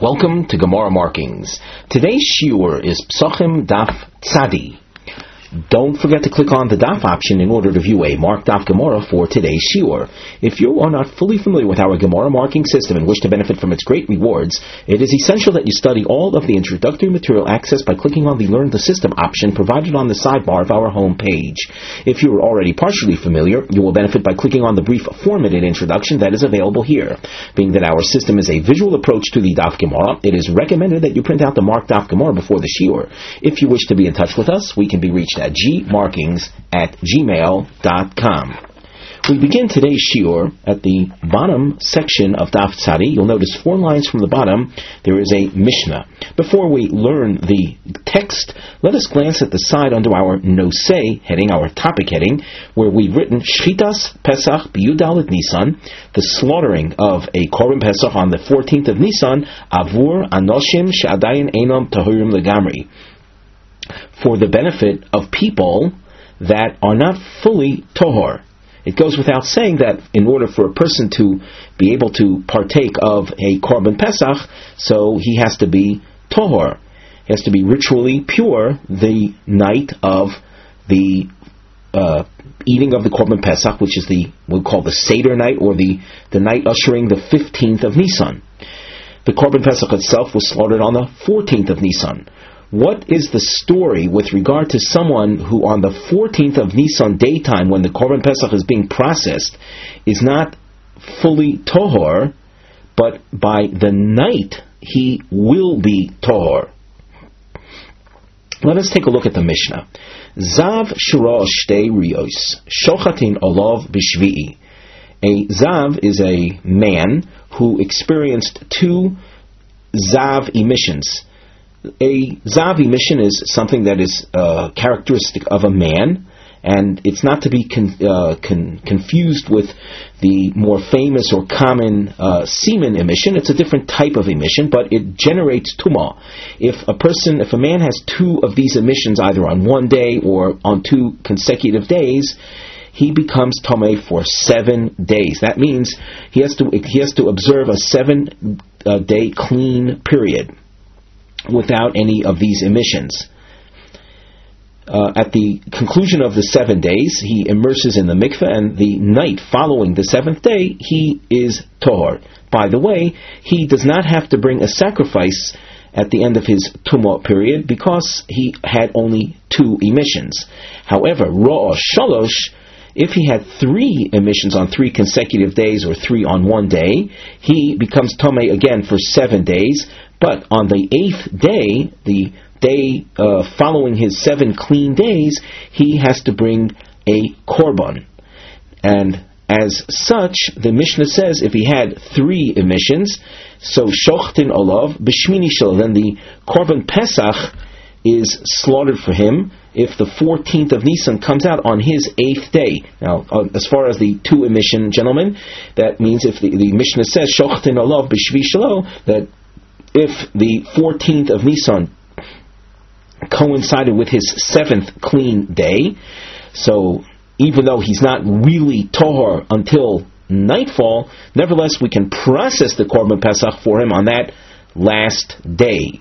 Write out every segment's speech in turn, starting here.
Welcome to Gemara Markings. Today's shiur is Psachim Daf Tzadi. Don't forget to click on the Daf option in order to view a marked Daf Gemara for today's shiur. If you are not fully familiar with our Gemara marking system and wish to benefit from its great rewards, it is essential that you study all of the introductory material accessed by clicking on the Learn the System option provided on the sidebar of our home page. If you are already partially familiar, you will benefit by clicking on the brief formatted introduction that is available here. Being that our system is a visual approach to the Daf Gemara, it is recommended that you print out the marked Daf Gemara before the shiur. If you wish to be in touch with us, we can be reached at gmarkings@gmail.com. We begin today's shiur at the bottom section of Daf Tzadi. You'll notice 4 lines from the bottom, there is a Mishnah. Before we learn the text, let us glance at the side under our Nosei heading, our topic heading, where we've written Shchitas Pesach B'Yud Nisan, the slaughtering of a Korban Pesach on the 14th of Nisan, Avur Anoshim She'adayin Einam Tahurim Legamri, for the benefit of people that are not fully tohor. It goes without saying that in order for a person to be able to partake of a Korban Pesach, so he has to be tohor. He has to be ritually pure the night of the eating of the Korban Pesach, which is we'll call the Seder night, or the night ushering the 15th of Nisan. The Korban Pesach itself was slaughtered on the 14th of Nisan. What is the story with regard to someone who on the 14th of Nisan daytime, when the Korban Pesach is being processed, is not fully tohor, but by the night he will be tohor? Let us take a look at the Mishnah. Zav shira shtei rios, shochatin olav b'shvi'i. A Zav is a man who experienced 2 Zav emissions. A Zav emission is something that is characteristic of a man, and it's not to be confused with the more famous or common semen emission. It's a different type of emission, but it generates tumah. If a man has 2 of these emissions, either on one day or on 2 consecutive days, he becomes tameh for 7 days. That means he has to observe a 7-day clean period without any of these emissions. At the conclusion of the 7 days, he immerses in the mikveh, and the night following the 7th day, he is tohor. By the way, he does not have to bring a sacrifice at the end of his tumah period, because he had only 2 emissions. However, ro'ah shalosh, if he had 3 emissions on 3 consecutive days, or 3 on one day, he becomes tameh again for 7 days. But on the 8th day, the day following his 7 clean days, he has to bring a korban. And as such, the Mishnah says if he had 3 emissions, so shochtin olav b'shmini shel, then the korban Pesach is slaughtered for him if the 14th of Nisan comes out on his 8th day. Now, as far as the 2 emission, gentlemen, that means if the Mishnah says shochtin olav b'shvi shelo, that if the 14th of Nisan coincided with his 7th clean day, so even though he's not really tohor until nightfall, nevertheless we can process the Korban Pesach for him on that last day.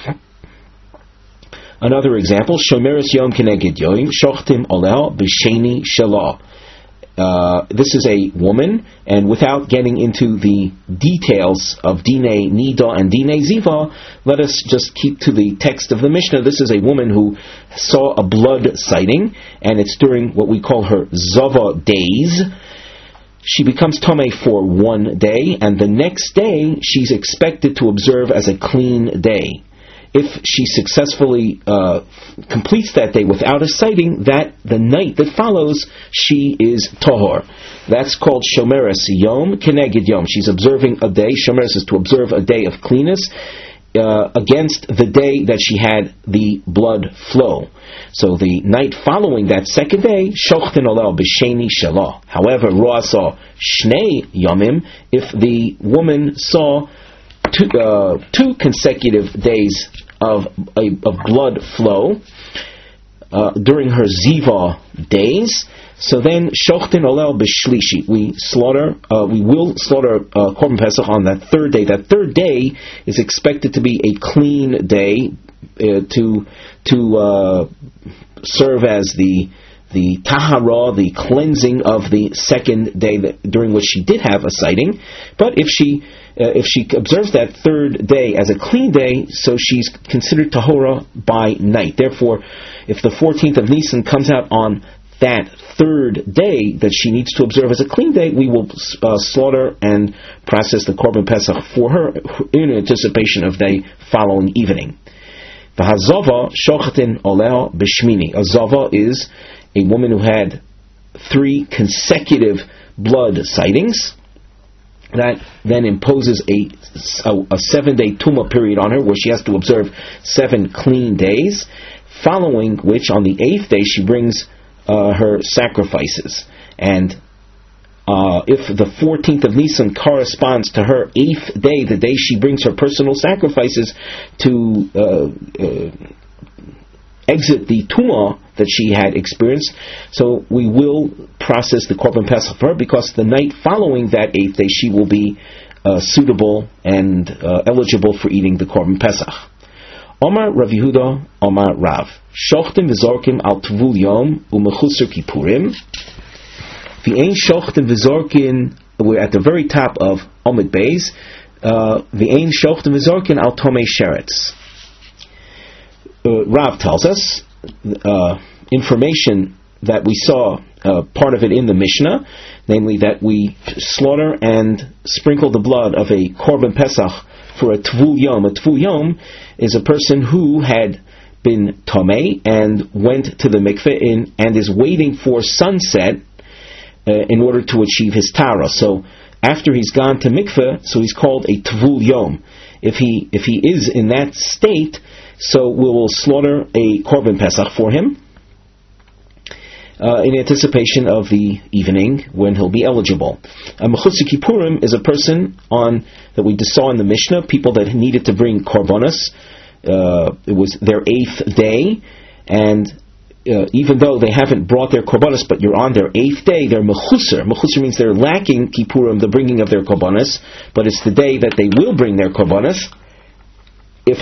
Another example, Shomeres Yom Keneged Yom, Shochtim Oleh B'Sheni Shelah. This is a woman, and without getting into the details of Dinei Nida and Dinei Ziva, let us just keep to the text of the Mishnah. This is a woman who saw a blood sighting, and it's during what we call her Zava days. She becomes tameh for 1 day, and the next day she's expected to observe as a clean day. If she successfully completes that day without a sighting, that the night that follows, she is tahor. That's called Shomeres Yom Keneged Yom. She's observing a day. Shomeres is to observe a day of cleanness against the day that she had the blood flow. So the night following that second day, Shochten Oleh B'Sheni Shelah. However, Roa saw Shnei Yomim, if the woman saw 2 consecutive days of blood flow, during her Ziva days. So then, Shochtin Olel B'Shlishi, we will slaughter Korban Pesach on that third day. That third day is expected to be a clean day to serve as the tahara, the cleansing of the second day during which she did have a sighting. But if she observes that third day as a clean day, so she's considered tahora by night. Therefore, if the 14th of Nisan comes out on that third day that she needs to observe as a clean day, we will slaughter and process the Korban Pesach for her in anticipation of the following evening. V'hazava shochatin oleh b'shmini. A zava is a woman who had 3 consecutive blood sightings. That then imposes a 7-day tumah period on her, where she has to observe 7 clean days, following which on the 8th day she brings her sacrifices. And if the 14th of Nisan corresponds to her 8th day, the day she brings her personal sacrifices to exit the tumah that she had experienced, so we will process the Korban Pesach for her, because the night following that 8th day she will be suitable and eligible for eating the Korban Pesach. Omar Rav Yehuda, Omar Rav, Shochtim v'zorkim al Tvul Yom u'mechusar Kippurim. V'ein shochtim v'zorkin, we're at the very top of Omid Beis. V'ein shochtim v'zorkin al Tomei Sheretz. Rav tells us information that we saw, part of it in the Mishnah, namely that we slaughter and sprinkle the blood of a Korban Pesach for a Tvul Yom. A Tvul Yom is a person who had been Tomei and went to the mikveh and is waiting for sunset in order to achieve his Tara. So after he's gone to mikveh, so he's called a Tvul Yom. If he is in that state, so we will slaughter a Korban Pesach for him in anticipation of the evening when he'll be eligible. A Mechusar Kippurim is a person that we saw in the Mishnah, people that needed to bring Korbanos. It was their 8th day, and even though they haven't brought their Korbanos, but you're on their 8th day, they're Mechusar. Mechusar means they're lacking Kippurim, the bringing of their Korbanos, but it's the day that they will bring their Korbanos. If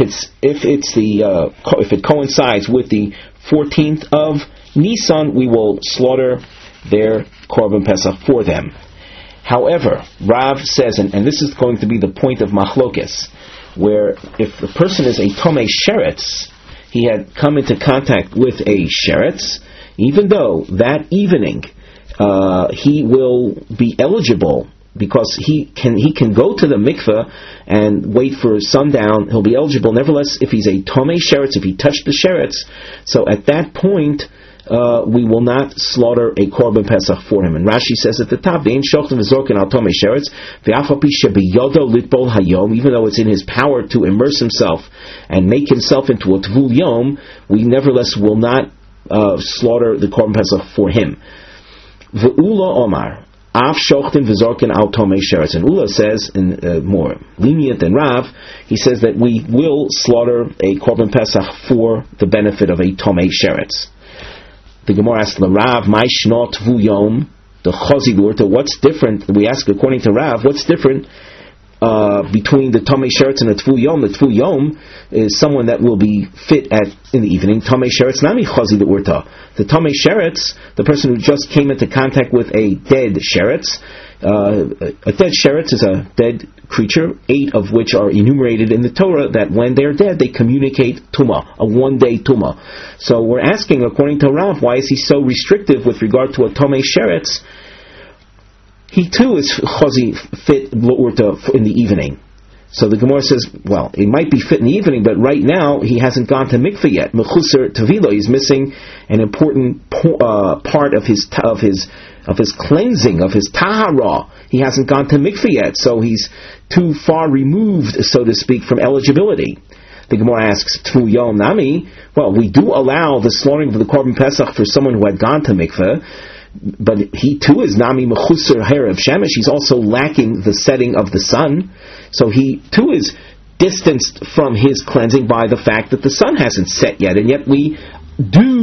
it coincides with the 14th of Nisan, we will slaughter their Korban Pesach for them. However, Rav says, and this is going to be the point of Machlokes, where if the person is a Tomei Sheretz, he had come into contact with a Sheretz, even though that evening he will be eligible, because he can go to the mikveh and wait for sundown, he'll be eligible. Nevertheless, if he's a Tomei Sheretz, if he touched the Sheretz, so at that point we will not slaughter a Korban Pesach for him. And Rashi says at the top, even though it's in his power to immerse himself and make himself into a Tvul Yom, we nevertheless will not slaughter the Korban Pesach for him. Ve'ula Omar, Av shochtin v'zorkin al Tomei Sheretz. And Ula says, more lenient than Rav, he says that we will slaughter a Korban Pesach for the benefit of a Tomei Sheretz. The Gemara asks Rav, "My shnot Tvul Yom, the chazilurta. What's different?" We ask according to Rav, what's different between the Tomei Sheretz and the Tvul Yom? The Tvul Yom is someone that will be fit in the evening. Tomei Sheretz nami chazilurta. The Tomei Sheretz, the person who just came into contact with a dead Sheretz. A dead Sheretz is a dead creature, 8 of which are enumerated in the Torah, that when they're dead, they communicate Tumah, a 1-day Tumah. So we're asking, according to Rav, why is he so restrictive with regard to a Tomei Sheretz? He too is chazi fit in the evening. So the Gemara says, well, it might be fit in the evening, but right now he hasn't gone to mikveh yet. Mechusar Tavilo, he's missing an important part of his cleansing, of his tahara. He hasn't gone to mikveh yet, so he's too far removed, so to speak, from eligibility. The Gemara asks, Tvul Yom nami? Well, we do allow the slaughtering of the Korban Pesach for someone who had gone to mikveh, but he too is nami mechusar herav shemesh. He's also lacking the setting of the sun, so he too is distanced from his cleansing by the fact that the sun hasn't set yet, and yet we do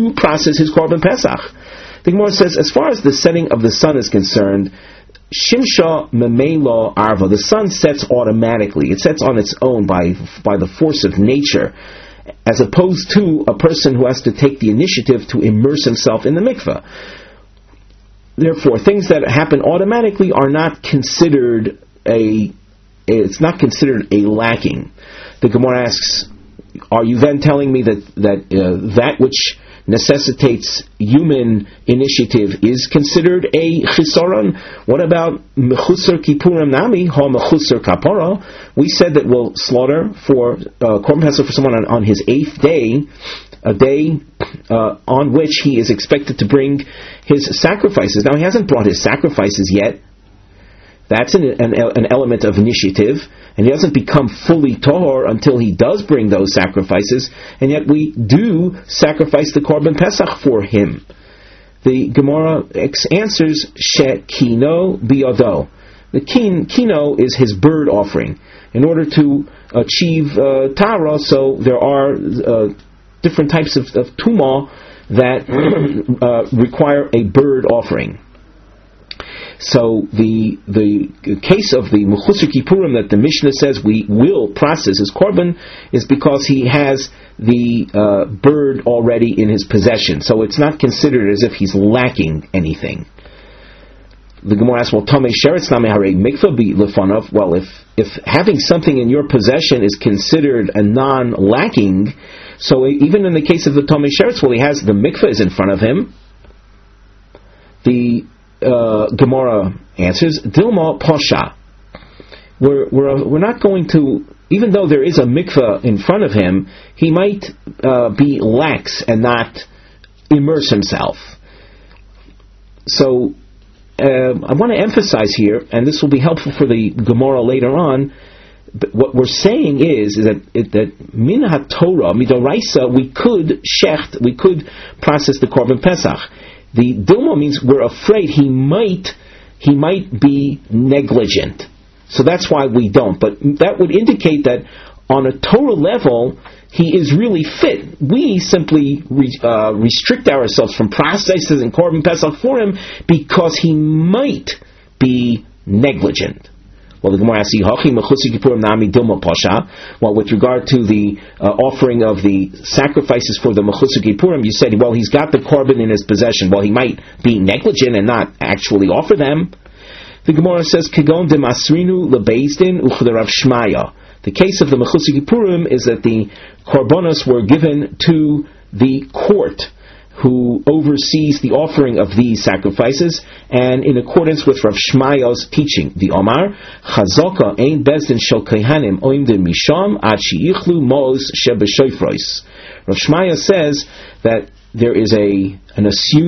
to process his Korban Pesach. The Gemara says, as far as the setting of the sun is concerned, Shimsha Memelo Arva, the sun sets automatically. It sets on its own by the force of nature, as opposed to a person who has to take the initiative to immerse himself in the mikveh. Therefore, things that happen automatically are not considered it's not considered a lacking. The Gemara asks, are you then telling me that which necessitates human initiative is considered a chisaron? What about mechusar kippurim nami ha mechusar kapara? We said that we'll slaughter for Korban Pesach for someone on his 8th day, a day on which he is expected to bring his sacrifices. Now, he hasn't brought his sacrifices yet. That's an element of initiative, and he doesn't become fully tahor until he does bring those sacrifices, and yet we do sacrifice the Korban Pesach for him. The Gemara answers, Shekino biyado. The kino is his bird offering. In order to achieve tara, so there are different types of tumah that require a bird offering. So the case of the Mechusar Kippurim that the Mishnah says we will process his korban is because he has the bird already in his possession. So it's not considered as if he's lacking anything. The Gemara asks, well, Tomei Sheretz Name Harei Mikvah Bi Lefanov. Well, if having something in your possession is considered a non-lacking, so even in the case of the Tomei Sheretz, well, he has the mikvah is in front of him. The Gemara answers, Dilma Pasha. We're not going to, even though there is a mikveh in front of him, he might be lax and not immerse himself. So I want to emphasize here, and this will be helpful for the Gemara later on, but what we're saying is that min ha-Torah, midoraisa, we could process the Korban Pesach. The Dilma means we're afraid he might be negligent. So that's why we don't. But that would indicate that on a Torah level, he is really fit. We simply restrict ourselves from processes and Korban Pesach for him because he might be negligent. Well, the Gemara asks, well, with regard to the offering of the sacrifices for the Mechusar Kippurim, you said, well, he's got the korban in his possession. Well, he might be negligent and not actually offer them. The Gemara says, Kegon de Masrinu lebezdin uchderav Shmaya. The case of the Mechusar Kippurim is that the korbanos were given to the court who oversees the offering of these sacrifices, and in accordance with Rav Shmaya's teaching, the Omar, Chazaka ein bezdin shel kohanim oimdim misham ad sheyichlu mos shebeshoifros. Rav Shmaya says that there is an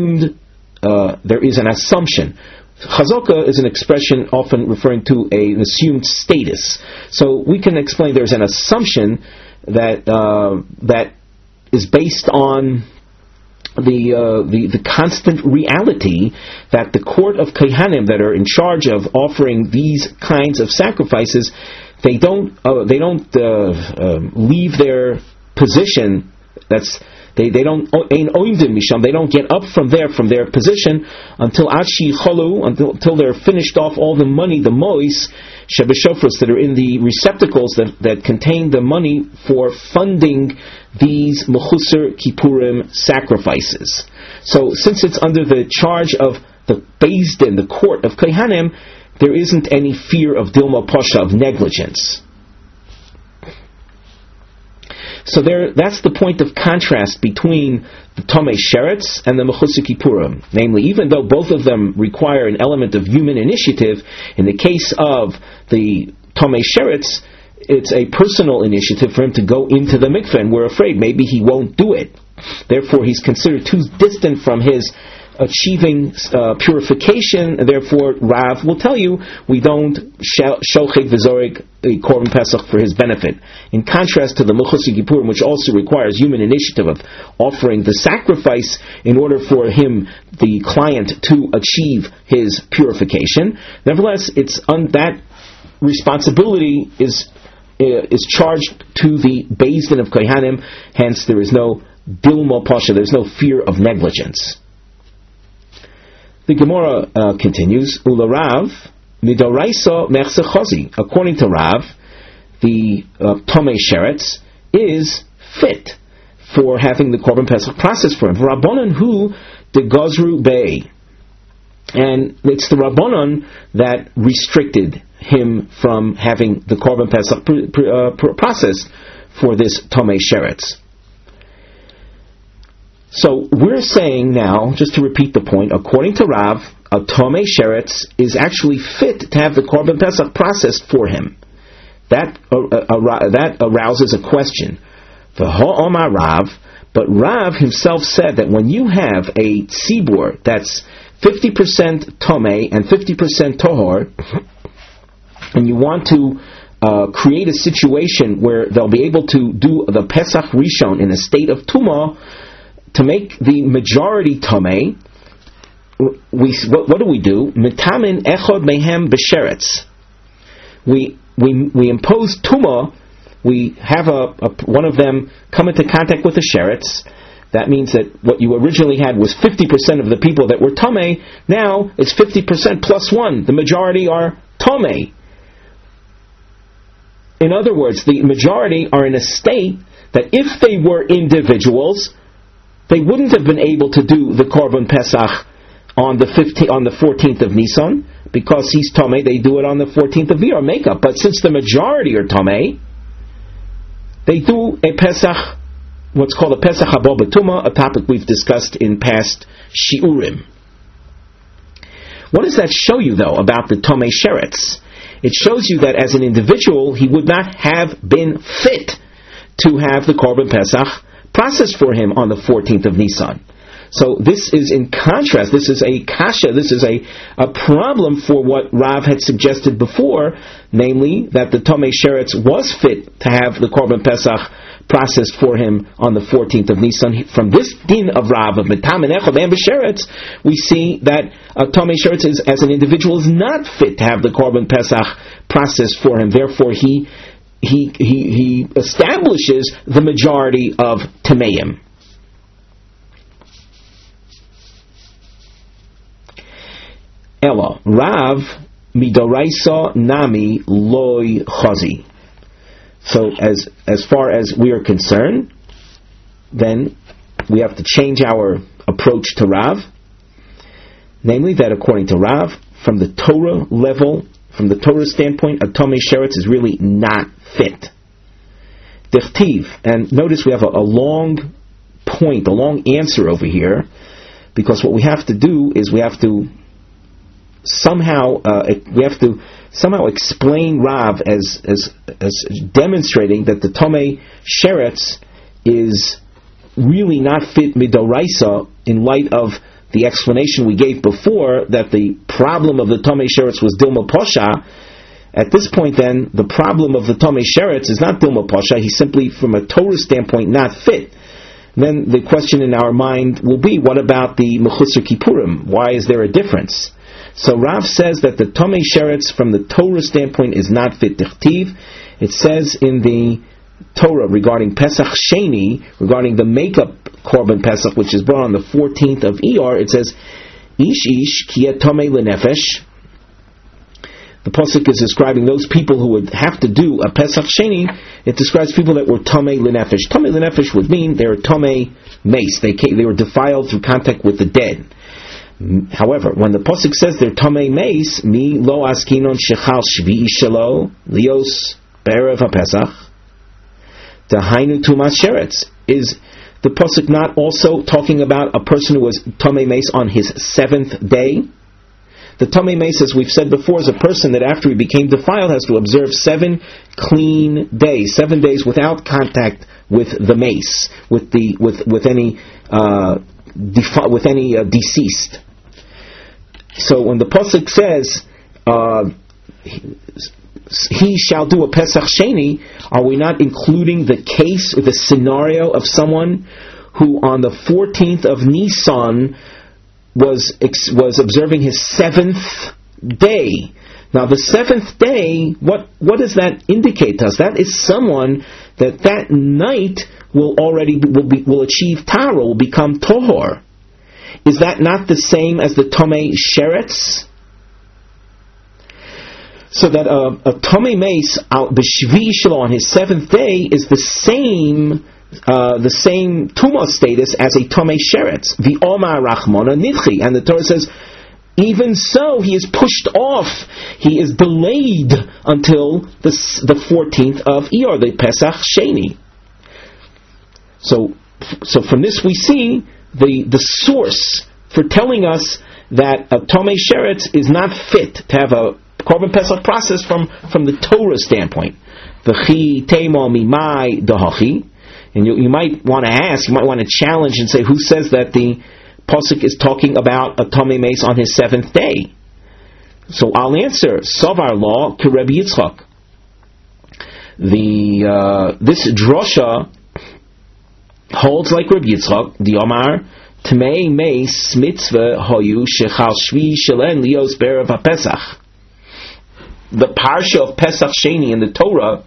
assumption. Chazaka is an expression often referring to an assumed status. So we can explain there's an assumption that is based on the constant reality that the court of Kohanim that are in charge of offering these kinds of sacrifices, they don't leave their position. They don't get up from their position until they're finished off all the money, the mois shebeshofros that are in the receptacles that contain the money for funding these Mechusar Kippurim sacrifices. So since it's under the charge of the Beis Din, the court of Kohanim, there isn't any fear of Dilma Pasha, of negligence. So that's the point of contrast between the Tomei Sheretz and the Mechusar Kippurim. Namely, even though both of them require an element of human initiative, in the case of the Tomei Sheretz, it's a personal initiative for him to go into the mikveh, and we're afraid maybe he won't do it. Therefore, he's considered too distant from his achieving purification, and therefore Rav will tell you we don't shochet v'zorik a korban pesach for his benefit. In contrast to the Mechusar Kippurim, which also requires human initiative of offering the sacrifice in order for him, the client, to achieve his purification. Nevertheless, that responsibility is charged to the Beis Din of Kohanim. Hence, there is no dilma pasha. There's no fear of negligence. The Gemara continues, Ula Rav, midoraisa mechse chazi. According to Rav, the Tomei Sheretz is fit for having the Korban Pesach processed for him. Rabbanan hu de Gazru Bey. And it's the Rabbanan that restricted him from having the Korban Pesach processed for this Tomei Sheretz. So we're saying now, just to repeat the point, according to Rav, a Tomei Sheretz is actually fit to have the Korban Pesach processed for him. That arouses a question. V'ha'omar Rav, but Rav himself said that when you have a tzibur that's 50% Tomei and 50% Tohor, and you want to create a situation where they'll be able to do the Pesach Rishon in a state of Tumah, to make the majority Tomei, what do we do? Mitamin echod mehem b'sheretz. We impose Tumah. We have one of them come into contact with a sheretz. That means that what you originally had was 50% of the people that were Tomei. Now it's 50% plus one. The majority are Tomei. In other words, the majority are in a state that if they were individuals, they wouldn't have been able to do the Korban Pesach on the 14th of Nisan, because he's Tomei. They do it on the 14th of Iyar, makeup. But since the majority are Tomei, they do a Pesach, what's called a Pesach Habo B'Tumah, a topic we've discussed in past Shiurim. What does that show you, though, about the Tomei Sheretz? It shows you that as an individual, he would not have been fit to have the Korban Pesach processed for him on the 14th of Nisan. So this is in contrast, this is a kasha, this is a problem for what Rav had suggested before, namely that the Tomei Sheretz was fit to have the Korban Pesach processed for him on the 14th of Nisan. From this din of Rav, of Mitam and Echad and B'Sheretz, we see that Tomei Sheretz as an individual is not fit to have the Korban Pesach processed for him. Therefore, he establishes the majority of Tameim. Ella, Rav midoraisa nami loy chazi. So as far as we are concerned, then we have to change our approach to Rav. Namely that according to Rav, from the Torah level, from the Torah standpoint, a Tomei Sheretz is really not fit. Dichtiv, and notice we have a long point, a long answer over here, because what we have to do is we have to somehow explain Rav as demonstrating that the Tomei Sheretz is really not fit midoraisa in light of the explanation we gave before that the problem of the Tomei Sheretz was Dilma Posha. At this point then, the problem of the Tomei Sheretz is not Dilma Posha, he's simply, from a Torah standpoint, not fit. Then the question in our mind will be, what about the Mechusar Kippurim? Why is there a difference? So Rav says that the Tomei Sheretz from the Torah standpoint is not fit. Dichtiv, it says in the Torah regarding Pesach Sheni, regarding the makeup Korban Pesach, which is brought on the 14th of Iyar, it says, Ish ish ki tomei lenefesh. The pasuk is describing those people who would have to do a Pesach Sheni. It describes people that were Tomei lenefesh. Tomei lenefesh would mean they were Tomei mace. They were defiled through contact with the dead. However, when the pasuk says they're Tomei mace, mi lo askinon shechal shvi'i shelo lios be'erev haPesach, dahainu tumas sheretz. Is the pasuk not also talking about a person who was Tomei mace on his 7th day? The Tomei mace, as we've said before, is a person that after he became defiled has to observe 7 clean days, 7 days without contact with the mace, with any deceased. So when the pasuk says he shall do a Pesach Sheni, are we not including the case or the scenario of someone who on the 14th of Nisan was observing his 7th day? Now the 7th day, what does that indicate to us? That is someone that night will achieve Tara, will become Tohor. Is that not the same as the Tomei Sheretz? So that a Tomei Mace b'Shvi Shelo on his seventh day is the same Tumah status as a Tomei Sheretz. V'Omar Rachmana Nidchi, and the Torah says, even so, he is pushed off. He is delayed until the 14th of Iyar, the Pesach Sheni. So from this we see the source for telling us that a Tomei Sheretz is not fit to have a Korban Pesach process from the Torah standpoint. V'chi teimo mimai dahachi. And you might want to ask, you might want to challenge and say, who says that the Pasuk is talking about a Tomei Mace on his seventh day? So I'll answer, Savar law to Rebbe Yitzchak. This drosha holds like Rebbe Yitzchak, the Omar, Tomei Mace mitzvah hoyu shechal shvi shelen lios be'erev haPesach. The parsha of Pesach Sheni in the Torah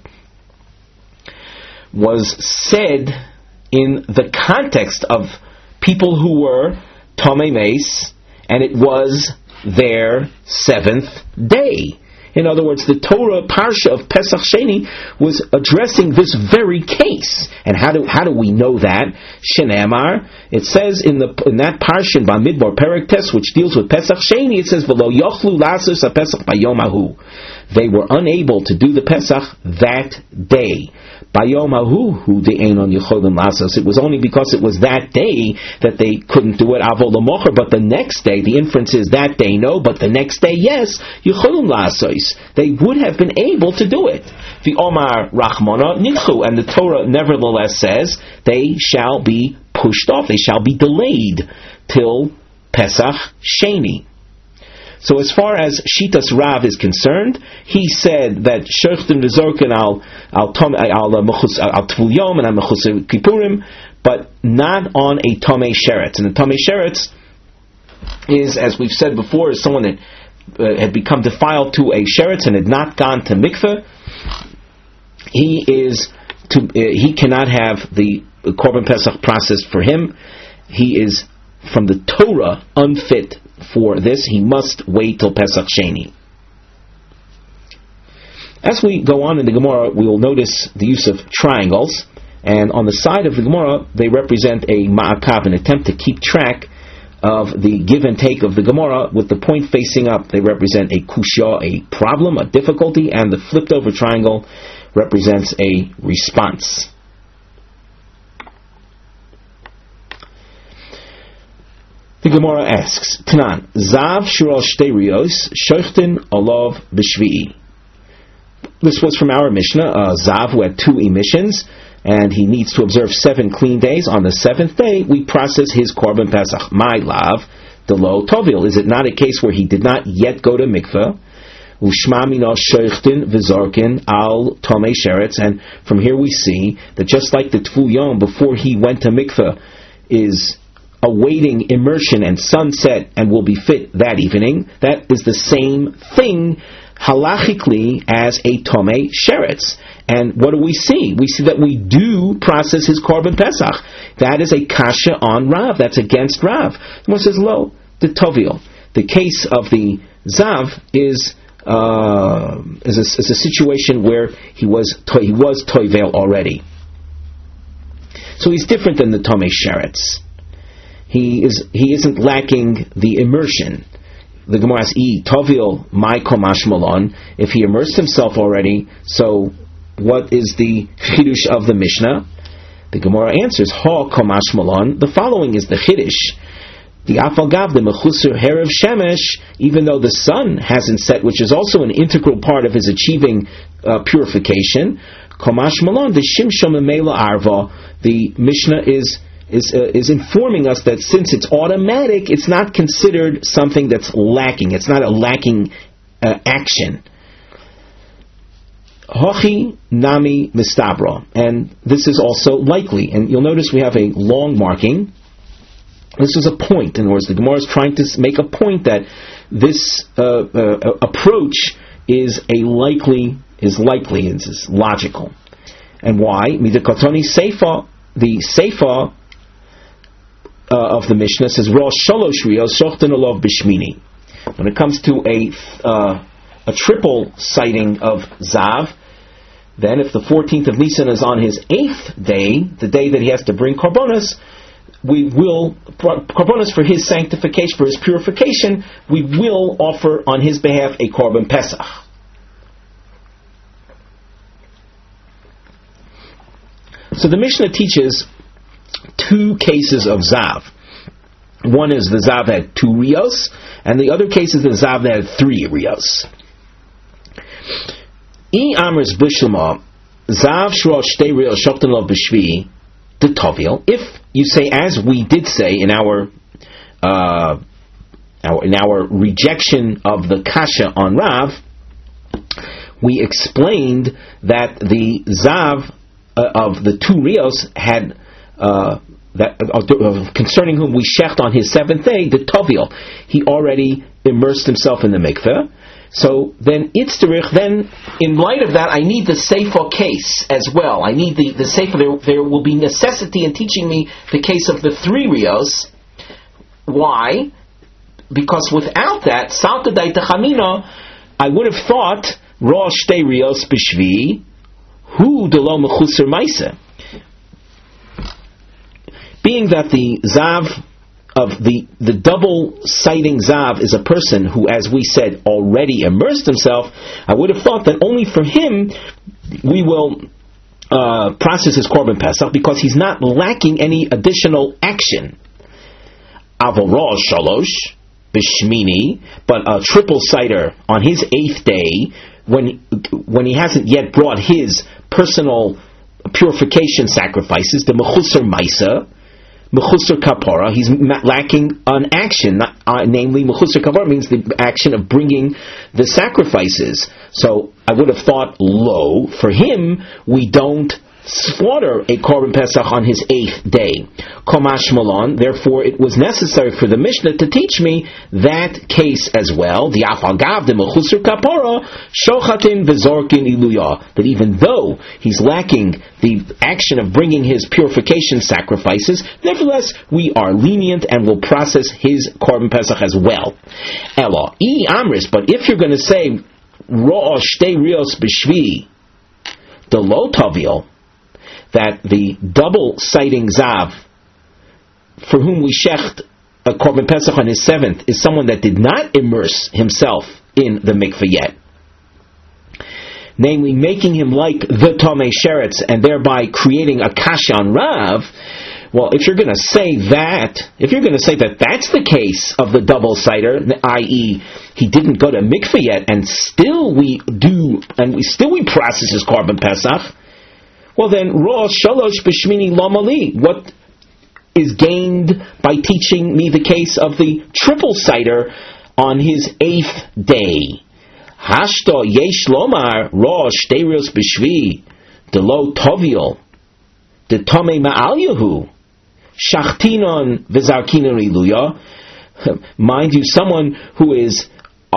was said in the context of people who were Tomei Mace, and it was their seventh day. In other words, the Torah parsha of Pesach Sheni was addressing this very case. And how do we know that? Shenamar, it says in that parsha in Bamidbar Perek Tes, which deals with Pesach Sheni, it says V'lo yochlu lasos haPesach bayom hahu. They were unable to do the Pesach that day. Bayom hahu hu de'enon yicholim lasos. It was only because it was that day that they couldn't do it. Avol l'mocher, but the next day, the inference is that day no, but the next day yes, yicholim lasos. They would have been able to do it. The Omar Rachmana Nidchu, and the Torah nevertheless says they shall be pushed off, they shall be delayed till Pesach Sheni. So as far as Shitas Rav is concerned, he said that Shechtin v'Zorken al Tvul Yom and al Mechus Kippurim, but not on a Tomei Sheretz. And the Tomei Sheretz is, as we've said before, is someone that had become defiled to a sheretz and had not gone to mikveh. He cannot have the Korban Pesach processed for him. He is, from the Torah, unfit for this. He must wait till Pesach Sheni. As we go on in the Gemara, we will notice the use of triangles, and on the side of the Gemara, they represent a ma'akav, an attempt to keep track of the give and take of the Gemara. With the point facing up, they represent a kushya, a problem, a difficulty, and the flipped over triangle represents a response. The Gemara asks, Tanan, Zav Shirol Shterios, Shochtin Olav B'Shvi'i. This was from our Mishnah, Zav, who had 2 emissions, and he needs to observe 7 clean days. On the 7th day, we process his Korban Pesach. My lav, the lo tovil. Is it not a case where he did not yet go to mikveh? Ushma mino sheichtin v'zorkin al tomei sheretz. And from here we see that just like the Tvul Yom, before he went to mikveh, is awaiting immersion and sunset and will be fit that evening, that is the same thing halachically as a Tomei Sheretz. And what do we see? We see that we do process his Korban Pesach. That is a kasha on Rav. That's against Rav. The one says, lo, the Tovil. The case of the Zav is a situation where he was Toivel already. So he's different than the Tomei Sheretz. He isn't lacking the immersion. The Gemara asks, Tovil my komash malon. If he immersed himself already, so what is the chidush of the Mishnah? The Gemara answers, Ha komash malon. The following is the chidush. The afalgav, the mechusur herav shemesh, even though the sun hasn't set, which is also an integral part of his achieving purification, komash malon, the shimshom emela arva. The Mishnah is informing us that since it's automatic, it's not considered something that's lacking. It's not a lacking action. Hochi nami mistabra, and this is also likely. And you'll notice we have a long marking. This is a point. In other words, the Gemara is trying to make a point that this approach is likely, is logical. And why? Midakatoni seifa the Seifa of the Mishnah says, Rosh Shalosh Riyos Shochten Olav Bishmini. When it comes to a triple sighting of Zav, then if the 14th of Nisan is on his 8th day, the day that he has to bring Karbonos, we will, Karbonos for his sanctification, for his purification, we will offer on his behalf a Korban Pesach. So the Mishnah teaches two cases of Zav. One is the Zav that had 2 Riyos, and the other case is the Zav that had 3 Riyos. I Amris Bishulma, Zav Shrosh Shtei Riyos Shokten Lo B'Shvi, the Tovil. If you say, as we did say in our rejection of the Kasha on Rav, we explained that the Zav of the 2 Riyos had concerning whom we shecht on his 7th day, the Tovil, he already immersed himself in the mikveh. So then, Itzterich, then, in light of that, I need the Seifa case as well. I need the Seifa. There will be necessity in teaching me the case of the 3 Riyos. Why? Because without that, Salta Daita Chamina, I would have thought, Rosh Shtei Riyos B'Shvi, Hu Delo Mechusar Maisa. Being that the Zav of the double sighting Zav is a person who, as we said, already immersed himself, I would have thought that only for him we will process his Korban Pesach, because he's not lacking any additional action. Avorah Shalosh B'Shmini, but a triple sighter on his 8th day, when he hasn't yet brought his personal purification sacrifices, the Mechusar Maisa, Mechusar Kapara, he's lacking an action, namely Mechusar Kapara means the action of bringing the sacrifices. So I would have thought, for him, we don't slaughter a Korban Pesach on his 8th day. Komash Malon, therefore it was necessary for the Mishnah to teach me that case as well, the Afagav, the Mechusar Kapara, Shochatin V'Zorkin Iluya, that even though he's lacking the action of bringing his purification sacrifices, nevertheless we are lenient and will process his Korban Pesach as well. Ela, I Amris, but if you're going to say, Ro'ah Shtei Riyos B'Shvi, the Lo Tavil, that the double sighting Zav, for whom we shecht a Korban Pesach on his 7th, is someone that did not immerse himself in the mikveh yet, namely making him like the Tomei Sheretz and thereby creating a kasha on Rav. Well, if you're going to say that, that's the case of the double sighter, i.e., he didn't go to mikveh yet, and still we process his Korban Pesach, well then, Rosh Shalosh B'Shmini Lamali, what is gained by teaching me the case of the triple sighter on his 8th day? Hashto Yesh Lomar Rosh Shtei Riyos B'Shvi Delo Tovil De Tomei Ma'al Yehu Shachtinon V'Zarkinon Iluya. Mind you, someone who is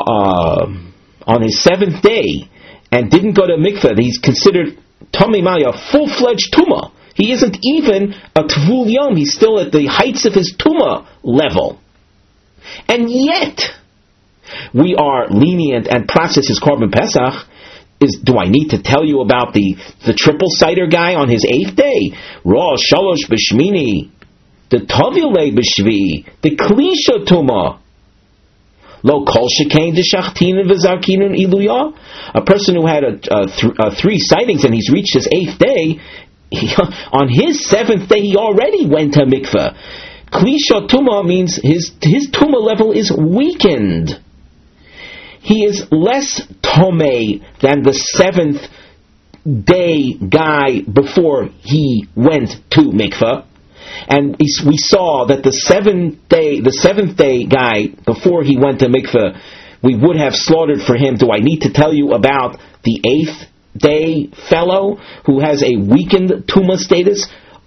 on his 7th day and didn't go to mikveh, he's considered Tomei Maya, full-fledged Tumah. He isn't even a Tvul Yom. He's still at the heights of his Tumah level. And yet, we are lenient and process his Korban Pesach. Do I need to tell you about the triple sighter guy on his 8th day? Rosh Shalosh B'Shmini, the Tovile B'Shvi, the Klisha Tumah. Lo kol shekain d'shachtin v'zarkinun iluya. A person who had 3 sightings and he's reached his 8th day, on his 7th day he already went to mikveh. Klisha tuma means his tuma level is weakened. He is less tomei than the 7th day guy before he went to mikveh. And we saw that the 7th day guy, before he went to mikveh, we would have slaughtered for him. Do I need to tell you about the 8th day fellow who has a weakened tumah status?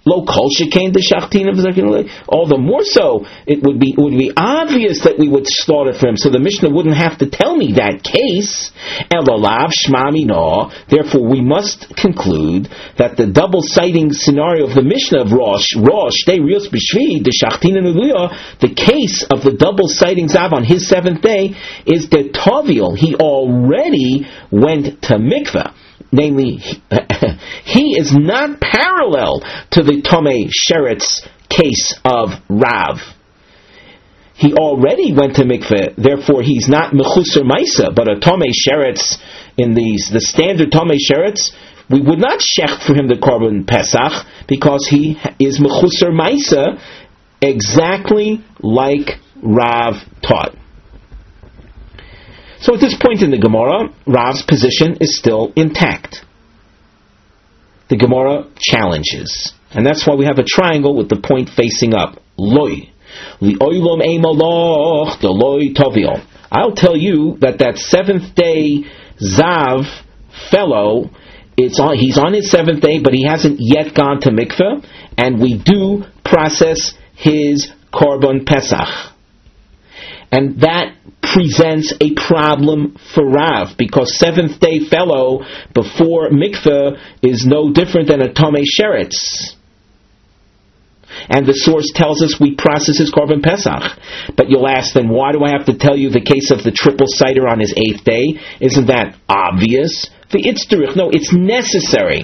Lo kol shekain d'shachtina v'zakin. All the more so, it would be obvious that we would slaughter for him. So the Mishnah wouldn't have to tell me that case. Elolav shmami no. Therefore, we must conclude that the double sighting scenario of the Mishnah of Rosh Day Rios B'Shvi d'shachtina nulia, the case of the double sighting zav on his seventh day is the Tovil. He already went to mikveh. Namely, he is not parallel to the Tomei Sheretz case of Rav. He already went to mikveh, therefore he's not mechusar maisa, but a Tomei Sheretz in the standard Tomei Sheretz, we would not shecht for him the korban Pesach because he is mechusar maisa exactly like Rav taught. So at this point in the Gemara, Rav's position is still intact. The Gemara challenges. And that's why we have a triangle with the point facing up. Loi. Li'oilom eimaloch deloi tovio. I'll tell you that seventh day Zav fellow, he's on his seventh day, but he hasn't yet gone to mikveh, and we do process his korban Pesach. And that presents a problem for Rav, because seventh day fellow before mikveh is no different than a Tomei Sheretz. And the source tells us we process his korban Pesach. But you'll ask, then why do I have to tell you the case of the triple sighter on his eighth day? Isn't that obvious? No, it's necessary.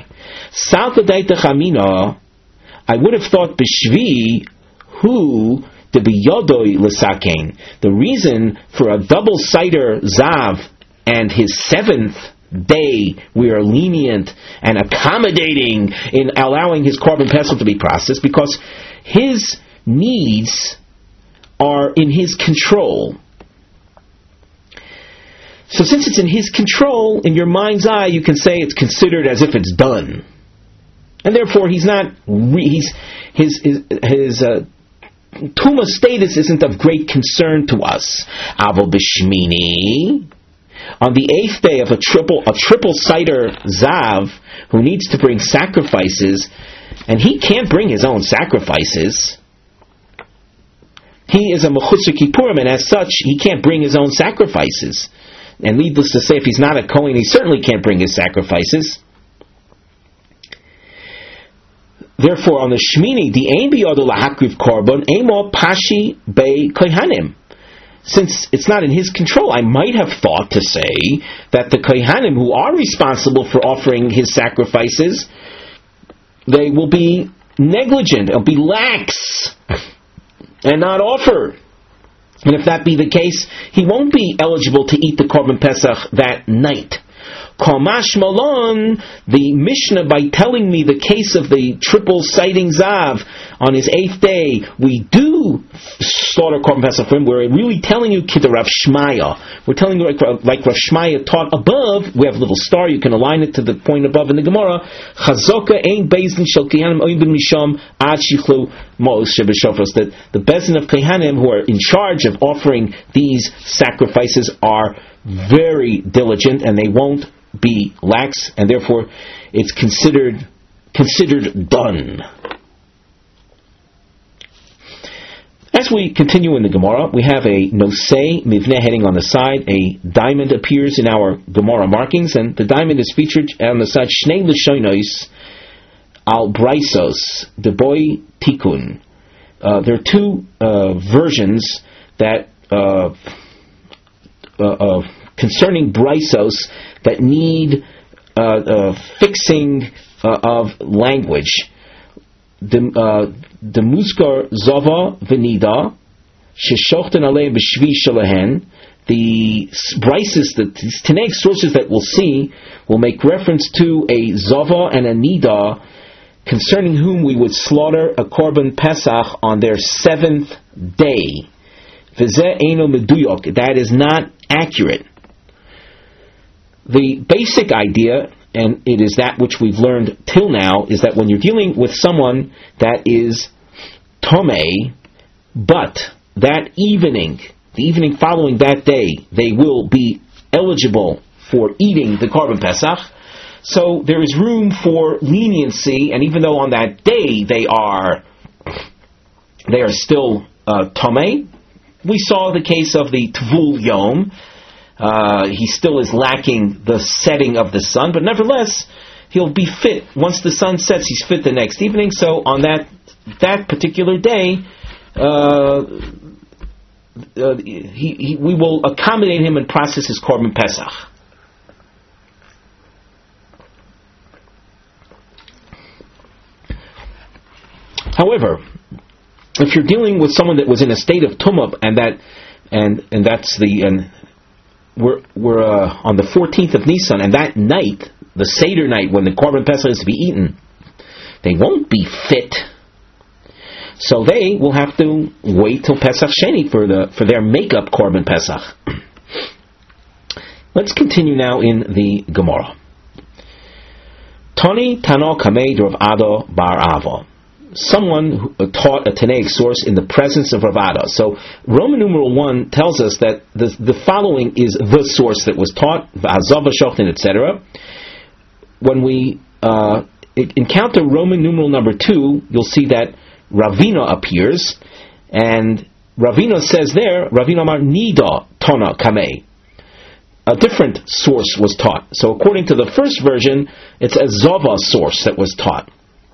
I would have thought B'Shvi, who the reason for a double sighter Zav and his seventh day we are lenient and accommodating in allowing his korban pesach to be processed, because his needs are in his control. So since it's in his control, in your mind's eye you can say it's considered as if it's done, and therefore his Tuma status isn't of great concern to us. Avo b'shmini, on the eighth day of a triple sighter Zav who needs to bring sacrifices, and he can't bring his own sacrifices. He is a mechusar kippurim, and as such, he can't bring his own sacrifices. And needless to say, if he's not a Kohen, he certainly can't bring his sacrifices. Therefore, on the Shmini, the Ein biyado lahakriv korban, emo pashi bei kohanim. Since it's not in his control, I might have thought to say that the kohanim who are responsible for offering his sacrifices, they will be negligent, they'll be lax, and not offer. And if that be the case, he won't be eligible to eat the korban pesach that night. Kamash Malon, the Mishnah, by telling me the case of the triple sighting Zav on his eighth day, we do slaughter korban pesach for him. We're really telling you Kidder Rav Shmaya. We're telling you like Rav Shmaya taught above. We have a little star. You can align it to the point above in the Gemara. Chazoka ein bezdin shel kehanim oim b'misham ad shichlu mos shebeshofros. That the bezdin of kehanim who are in charge of offering these sacrifices are very diligent, and they won't be lax, and therefore it's considered done. As we continue in the Gemara, we have a nosei mivneh heading on the side. A diamond appears in our Gemara markings, and the diamond is featured on the side. Shnei l'shonos al braisos deboy tikun. There are two versions that concerning braisos that need fixing of language. The muskar zava v'nida sheshochten alei b'shvi shalahen. The brises, the Tanaic sources that we'll see, will make reference to a zava and a nida concerning whom we would slaughter a korban pesach on their seventh day. V'zeh eino meduyok. That is not accurate. The basic idea, and it is that which we've learned till now, is that when you're dealing with someone that is tomei, but that evening, the evening following that day, they will be eligible for eating the korban pesach. So there is room for leniency, and even though on that day they are still Tomei, we saw the case of the Tvul Yom. He still is lacking the setting of the sun, but nevertheless, he'll be fit. Once the sun sets, he's fit the next evening. So on that particular day, we will accommodate him and process his Korban Pesach. However, if you're dealing with someone that was in a state of tumah, we're on the 14th of Nisan, and that night, the Seder night, when the Korban Pesach is to be eaten, they won't be fit. So they will have to wait till Pesach Sheni for their makeup Korban Pesach. Let's continue now in the Gemara. Tani Tano Kamei Rav Ado Bar Ava. Someone who taught a Tanaic source in the presence of Rav Ado. So Roman numeral 1 tells us that the following is the source that was taught, V'azava Shochtin, etc. When we encounter Roman numeral number 2, you'll see that Ravina appears, and Ravina says there, Ravina Amar Nida Tona Kamei. A different source was taught. So according to the first version, it's a Zava source that was taught.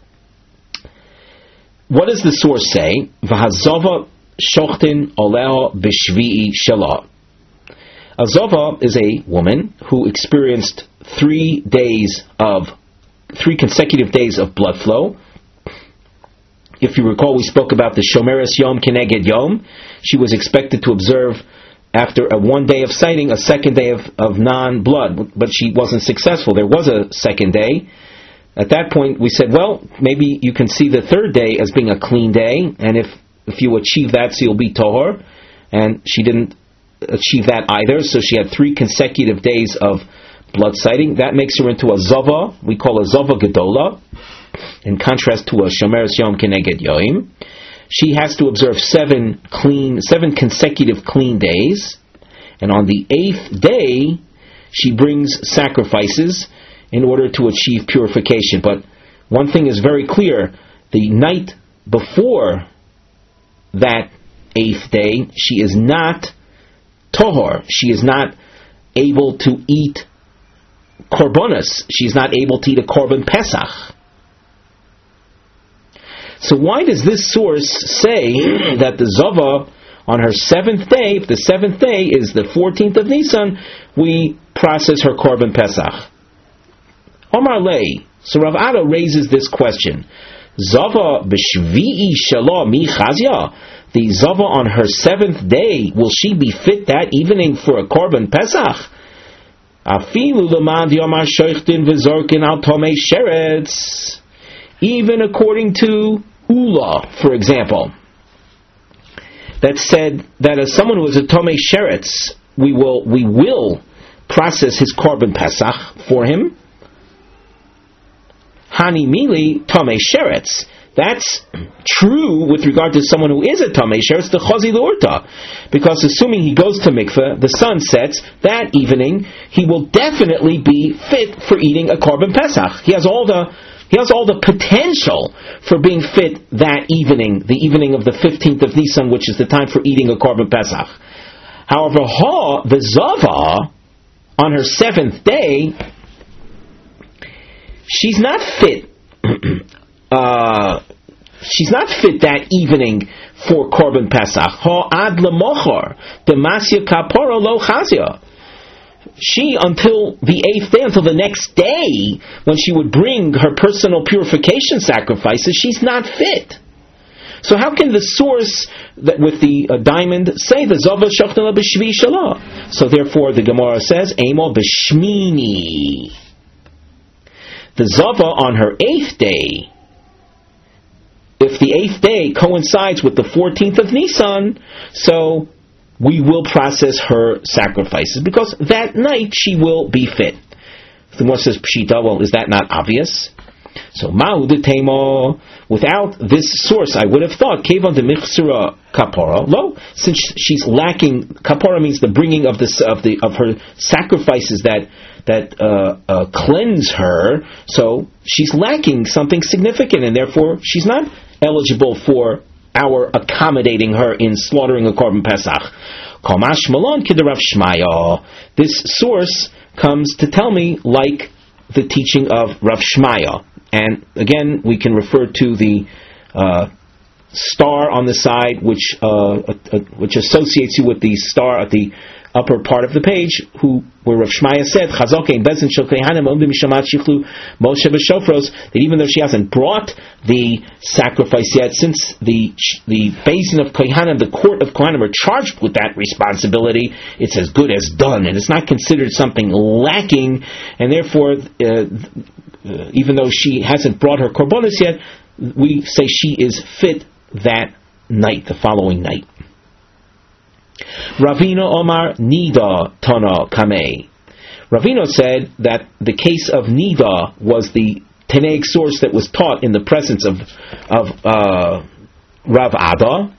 What does the source say? V'hazava shochtin oleho b'shvi'i shelah. A Zava is a woman who experienced 3 consecutive days of blood flow. If you recall, we spoke about the Shomeres Yom Keneged Yom. She was expected to observe, after a 1 day of sighting, a second day of non-blood, but she wasn't successful. There was a second day. At that point, we said, well, maybe you can see the third day as being a clean day, and if you achieve that, so you'll be Tohor. And she didn't achieve that either, so she had 3 consecutive days of blood sighting. That makes her into a Zava, we call a Zava Gedola, in contrast to a Shomeres Yom Keneged Yom. She has to observe 7 consecutive clean days, and on the 8th day, she brings sacrifices in order to achieve purification. But one thing is very clear: the night before that 8th day, she is not Tohor. She is not able to eat Korbanos. She is not able to eat a Korban Pesach. So why does this source say that the Zava, on her 7th day, if the 7th day is the 14th of Nisan, we process her Korban Pesach? Omar Lei. So Rav Ado raises this question. Zava b'shvi'i shelo mi chazya. The Zava on her 7th day, will she be fit that evening for a Korban Pesach? Afilu l'mad yomar shoichtin v'zorkin al tomei sheretz. Even according to Ula, for example, that said that as someone who is a tomei sheretz, we will process his Korban Pesach for him. Hani mili tomei sheretz. That's true with regard to someone who is a tomei sheretz, the chazi l'urta, because assuming he goes to mikveh, the sun sets that evening, he will definitely be fit for eating a Korban Pesach. He has all the potential for being fit that evening, the evening of the 15th of Nisan, which is the time for eating a Korban Pesach. However, the Zava, on her 7th day, she's not fit. She's not fit that evening for Korban Pesach. Ad lemochor demasya kapara lo chazia. She, until the 8th day, until the next day, when she would bring her personal purification sacrifices, she's not fit. So how can the source that with the diamond say the Zava Shochtala b'shvi shalah? So therefore the Gemara says, Emo b'shmini. The Zava on her 8th day, if the 8th day coincides with the 14th of Nisan, so we will process her sacrifices, because that night she will be fit. The Gemara says, Pshita, well, is that not obvious? So, Ma'u de Temo, without this source, I would have thought, Kevan de Michsura Kapara, lo, since she's lacking, Kapara means the bringing of her sacrifices that cleanse her, so she's lacking something significant, and therefore she's not eligible for our accommodating her in slaughtering a korban pesach. Kamash malon kidarav Shmaya. This source comes to tell me like the teaching of Rav Shmaya, and again we can refer to the star on the side, which associates you with the star at the upper part of the page, where Rav Shmaya said, that even though she hasn't brought the sacrifice yet, since the basin of Kohanim, the court of Kohanim, are charged with that responsibility, it's as good as done, and it's not considered something lacking, and therefore, even though she hasn't brought her korbanos yet, we say she is fit that night, the following night. Ravina Omar Nida Tana Kamei. Ravina said that the case of Nida was the Tanaic source that was taught in the presence of Rav Ada,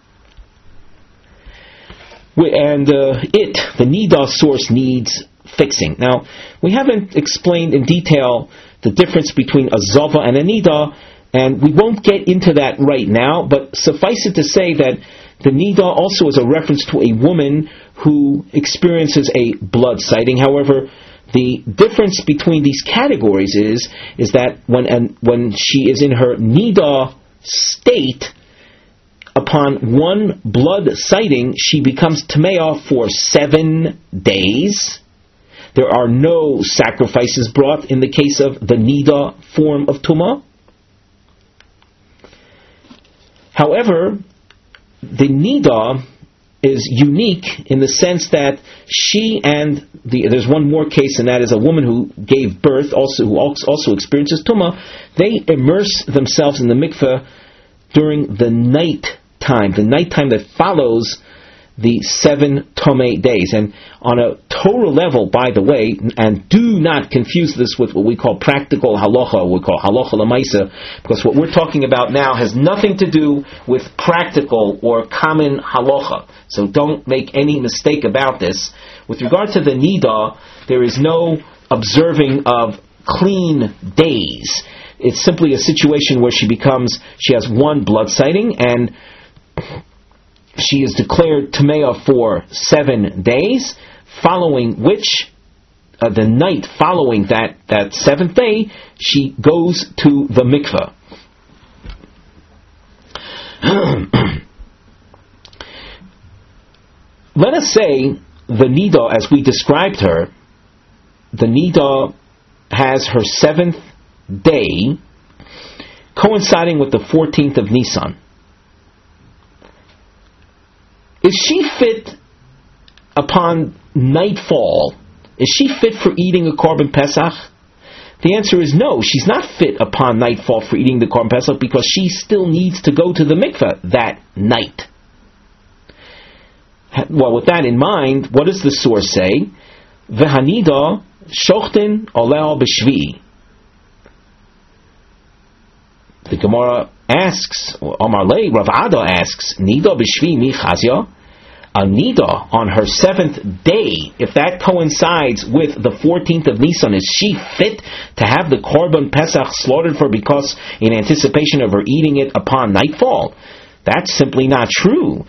and the Nida source needs fixing. Now, we haven't explained in detail the difference between a Zava and a Nida, and we won't get into that right now, but suffice it to say that the Nida also is a reference to a woman who experiences a blood sighting. However, the difference between these categories is that when she is in her Nida state, upon one blood sighting, she becomes Tameah for 7 days. There are no sacrifices brought in the case of the Nida form of Tumah. However, the Nida is unique in the sense that there's one more case, and that is a woman who gave birth, who also experiences Tumah. They immerse themselves in the mikveh during the night time that follows the 7 Tomei days. And on a Torah level, by the way, and do not confuse this with what we call practical halacha, we call halacha l'maisa, because what we're talking about now has nothing to do with practical or common halacha. So don't make any mistake about this. With regard to the Nida, there is no observing of clean days. It's simply a situation where she has one blood sighting, and she is declared Tameah for 7 days, following which, the night following that 7th day, she goes to the mikveh. Let us say the Nida, as we described her, the Nida has her 7th day coinciding with the 14th of Nisan. Is she fit upon nightfall? Is she fit for eating a korban pesach? The answer is no. She's not fit upon nightfall for eating the korban pesach because she still needs to go to the mikveh that night. Well, with that in mind, what does the source say? V'hanida shochtin oleo b'shvi. The Gemara asks, Omar Lei, Rav Ada asks, Nida b'shvi mi chazya? A Nida on her 7th day, if that coincides with the 14th of Nisan, is she fit to have the korban pesach slaughtered for because in anticipation of her eating it upon nightfall? That's simply not true.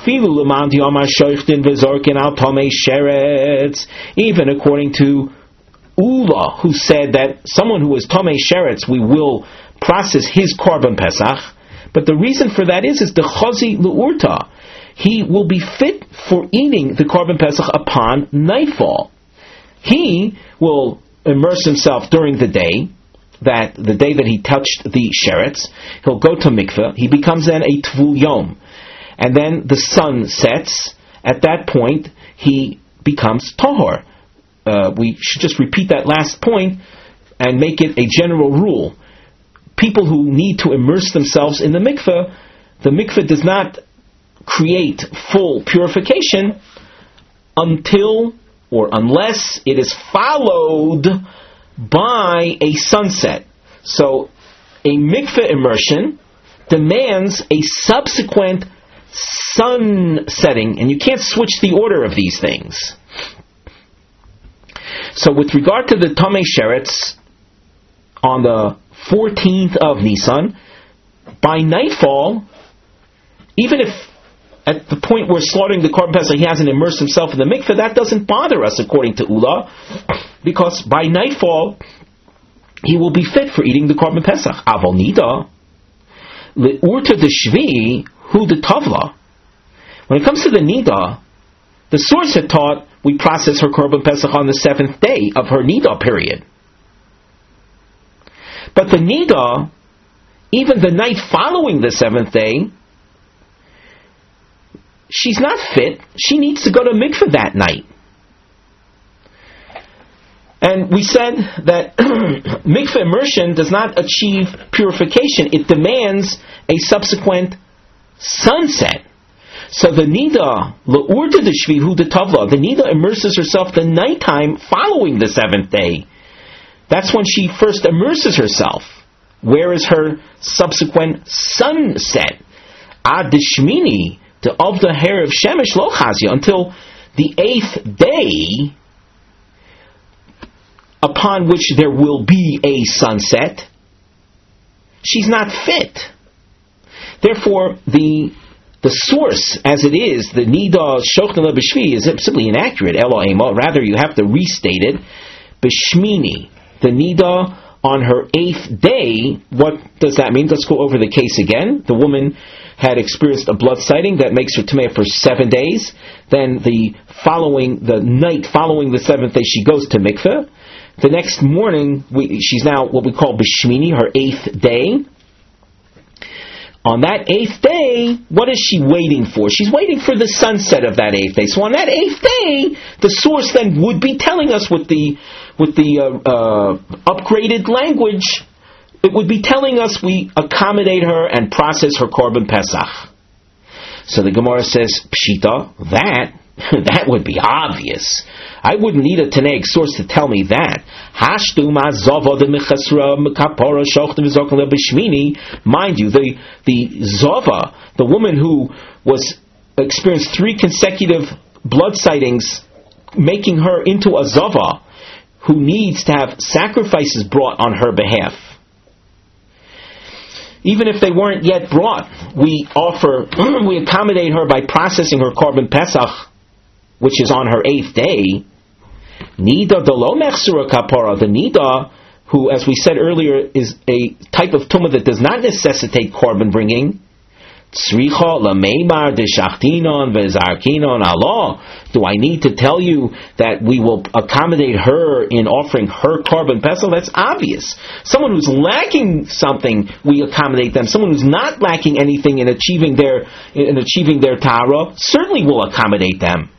Even according to Ula, who said that someone who is Tomei Sheretz, we will process his korban pesach, but the reason for that is the chazi l'urta. He will be fit for eating the korban pesach upon nightfall. He will immerse himself during the day that he touched the sheretz. He'll go to mikveh. He becomes then a tvul yom, and then the sun sets. At that point, he becomes tahor. We should just repeat that last point and make it a general rule. People who need to immerse themselves in the mikveh does not create full purification until or unless it is followed by a sunset. So a mikveh immersion demands a subsequent sun setting, and you can't switch the order of these things. So with regard to the Tamei Sheretz, on the 14th of Nisan, by nightfall, even if at the point where slaughtering the Korban Pesach he hasn't immersed himself in the mikveh, that doesn't bother us according to Ula, because by nightfall he will be fit for eating the Korban Pesach. Aval Nida, le'urta de shvi hu de tavla. When it comes to the Nida, the source had taught we process her Korban Pesach on the 7th day of her Nida period. But the Nida, even the night following the 7th day, she's not fit. She needs to go to mikveh that night. And we said that mikveh immersion does not achieve purification. It demands a subsequent sunset. So the Nida, le'urta de shvi hu de tavla, the Nida immerses herself the nighttime following the 7th day. That's when she first immerses herself. Where is her subsequent sunset? Ad de shmini, to of the hair of Shemesh lo chazia, until the 8th day, upon which there will be a sunset, she's not fit. Therefore, the source, as it is, the Nida Shochna B'Shvi, is simply inaccurate. Elohim, rather you have to restate it. B'Shmini, the Nida on her 8th day. What does that mean? Let's go over the case again. The woman had experienced a blood sighting that makes her tamei for 7 days. Then the night following the 7th day, she goes to mikveh. The next morning, she's now what we call B'Shmini, her 8th day. On that 8th day, what is she waiting for? She's waiting for the sunset of that 8th day. So on that 8th day, the source then would be telling us with the upgraded language, it would be telling us we accommodate her and process her Korban Pesach. So the Gemara says, Pshita, that would be obvious. I wouldn't need a Tanaic source to tell me that. Mind you, the Zova, the woman who experienced 3 consecutive blood sightings, making her into a Zova, who needs to have sacrifices brought on her behalf. Even if they weren't yet brought, we accommodate her by processing her Korban Pesach, which is on her 8th day. Nida delo mechsura kapara, the Nida, who, as we said earlier, is a type of tumah that does not necessitate korban bringing. Tzricha lameimar deshachtinon vezarkinon Allah. Do I need to tell you that we will accommodate her in offering her korban pesach? That's obvious. Someone who's lacking something, we accommodate them. Someone who's not lacking anything in achieving their tahara, certainly will accommodate them.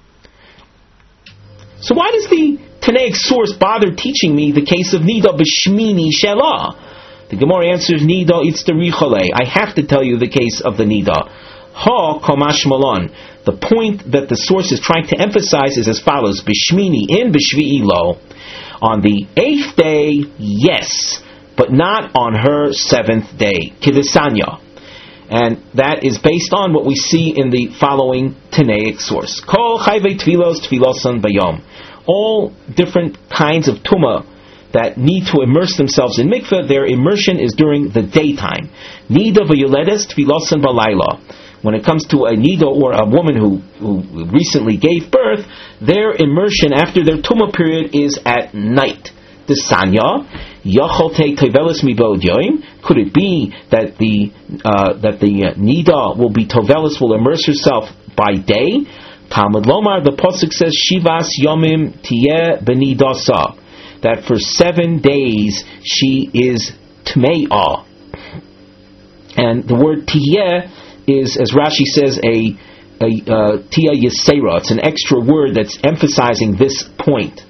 So why does the Tanaic source bother teaching me the case of Nida b'Shmini Shelah? The Gemara answers, Nida itztarichale. I have to tell you the case of the Nida. Ha komash malon. The point that the source is trying to emphasize is as follows: b'Shmini in b'Shvi'i lo. On the 8th day, yes, but not on her 7th day. Kidesanya. And that is based on what we see in the following Tanaic source. Kol chayvei tfilos tfilosan bayom. All different kinds of tumah that need to immerse themselves in mikveh, their immersion is during the daytime. Nida v'yoledes tfilosan balayla. When it comes to a nida or a woman who recently gave birth, their immersion after their tumah period is at night. The sanya yachote tovelis mibod yoim. Could it be that the nida will be tovelis, will immerse herself by day? Talmud Lomar, the pasuk says shivas yomim tiyeh benidasa, that for 7 days she is tme'ah. And the word tiyeh is, as Rashi says, a tiyah yisera. It's an extra word that's emphasizing this point.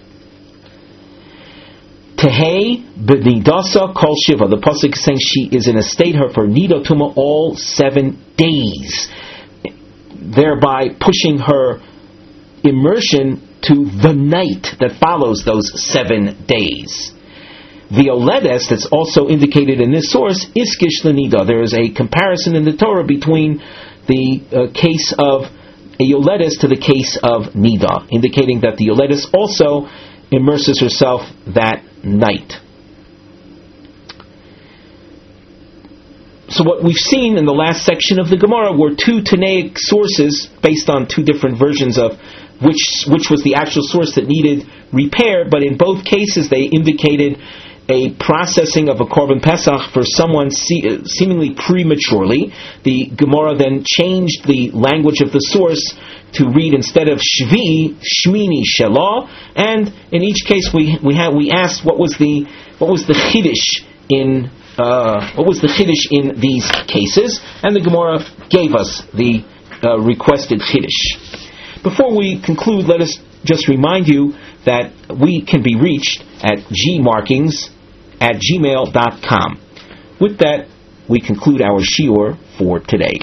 Tehei b'nidasa kol shiva. The pasuk is saying she is in a state for nida tuma all 7 days, thereby pushing her immersion to the night that follows those 7 days. Violedes, that's also indicated in this source, iskish lenida. There is a comparison in the Torah between the case of a yoledes to the case of nida, indicating that the yoledes also immerses herself that night. So what we've seen in the last section of the Gemara were two Tanaic sources based on two different versions of which was the actual source that needed repair, but in both cases they indicated a processing of a Korban Pesach for someone seemingly prematurely. The Gemara then changed the language of the source to read, instead of Shvi, Shmini Shelah, and in each case we asked what was the Chiddush in these cases, and the Gemara gave us the requested Chiddush. Before we conclude, let us just remind you that we can be reached at gmarkings@gmail.com. With that, we conclude our shiur for today.